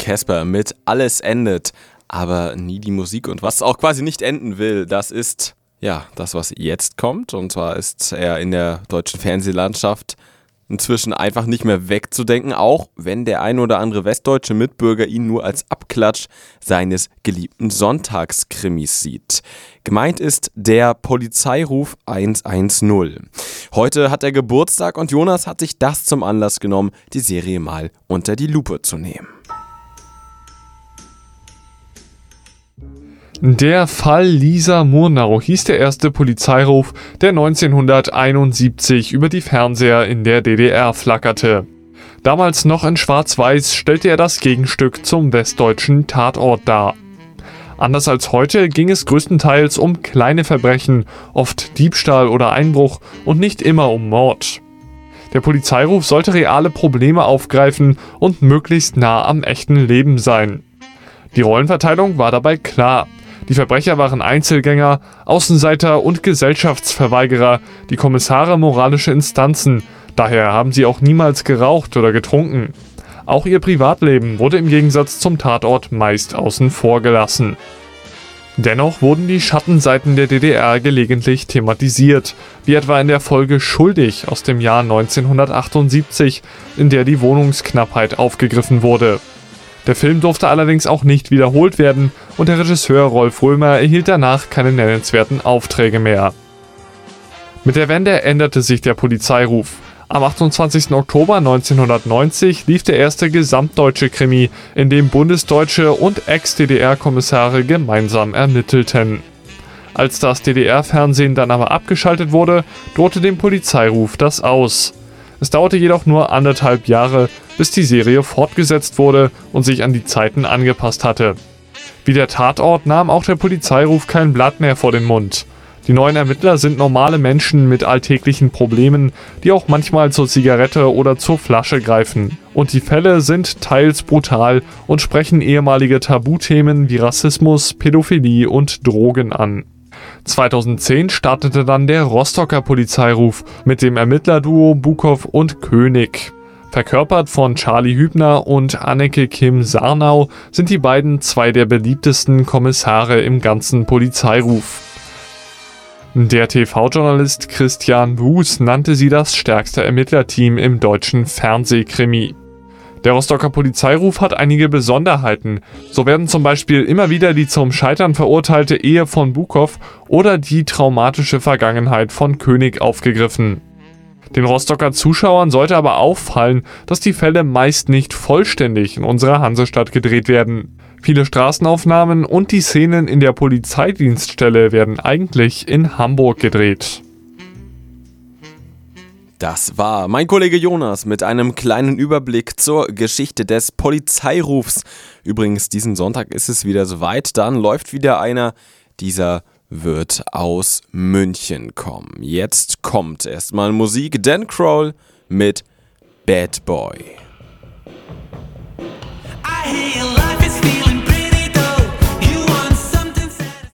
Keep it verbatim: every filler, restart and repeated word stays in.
Casper mit Alles endet, aber nie die Musik. Und was auch quasi nicht enden will, das ist ja das, was jetzt kommt. Und zwar ist er in der deutschen Fernsehlandschaft inzwischen einfach nicht mehr wegzudenken, auch wenn der ein oder andere westdeutsche Mitbürger ihn nur als Abklatsch seines geliebten Sonntagskrimis sieht. Gemeint ist der Polizeiruf hundertzehn. Heute hat er Geburtstag und Jonas hat sich das zum Anlass genommen, die Serie mal unter die Lupe zu nehmen. Der Fall Lisa Murnau hieß der erste Polizeiruf, der neunzehnhunderteinundsiebzig über die Fernseher in der D D R flackerte. Damals noch in Schwarz-Weiß stellte er das Gegenstück zum westdeutschen Tatort dar. Anders als heute ging es größtenteils um kleine Verbrechen, oft Diebstahl oder Einbruch und nicht immer um Mord. Der Polizeiruf sollte reale Probleme aufgreifen und möglichst nah am echten Leben sein. Die Rollenverteilung war dabei klar. Die Verbrecher waren Einzelgänger, Außenseiter und Gesellschaftsverweigerer, die Kommissare moralische Instanzen, daher haben sie auch niemals geraucht oder getrunken. Auch ihr Privatleben wurde im Gegensatz zum Tatort meist außen vor gelassen. Dennoch wurden die Schattenseiten der D D R gelegentlich thematisiert, wie etwa in der Folge Schuldig aus dem Jahr neunzehnhundertachtundsiebzig, in der die Wohnungsknappheit aufgegriffen wurde. Der Film durfte allerdings auch nicht wiederholt werden und der Regisseur Rolf Römer erhielt danach keine nennenswerten Aufträge mehr. Mit der Wende änderte sich der Polizeiruf. Am achtundzwanzigsten Oktober neunzehnhundertneunzig lief der erste gesamtdeutsche Krimi, in dem bundesdeutsche und Ex-D D R-Kommissare gemeinsam ermittelten. Als das D D R-Fernsehen dann aber abgeschaltet wurde, drohte dem Polizeiruf das aus. Es dauerte jedoch nur anderthalb Jahre, bis die Serie fortgesetzt wurde und sich an die Zeiten angepasst hatte. Wie der Tatort nahm auch der Polizeiruf kein Blatt mehr vor den Mund. Die neuen Ermittler sind normale Menschen mit alltäglichen Problemen, die auch manchmal zur Zigarette oder zur Flasche greifen. Und die Fälle sind teils brutal und sprechen ehemalige Tabuthemen wie Rassismus, Pädophilie und Drogen an. zweitausendzehn startete dann der Rostocker Polizeiruf mit dem Ermittlerduo Bukow und König. Verkörpert von Charlie Hübner und Anneke Kim Sarnau sind die beiden zwei der beliebtesten Kommissare im ganzen Polizeiruf. Der T V-Journalist Christian Buß nannte sie das stärkste Ermittlerteam im deutschen Fernsehkrimi. Der Rostocker Polizeiruf hat einige Besonderheiten. So werden zum Beispiel immer wieder die zum Scheitern verurteilte Ehe von Bukow oder die traumatische Vergangenheit von König aufgegriffen. Den Rostocker Zuschauern sollte aber auffallen, dass die Fälle meist nicht vollständig in unserer Hansestadt gedreht werden. Viele Straßenaufnahmen und die Szenen in der Polizeidienststelle werden eigentlich in Hamburg gedreht. Das war mein Kollege Jonas mit einem kleinen Überblick zur Geschichte des Polizeirufs. Übrigens, diesen Sonntag ist es wieder soweit, dann läuft wieder einer. Dieser wird aus München kommen. Jetzt kommt erstmal Musik, Dan Kroll mit Bad Boy. I hear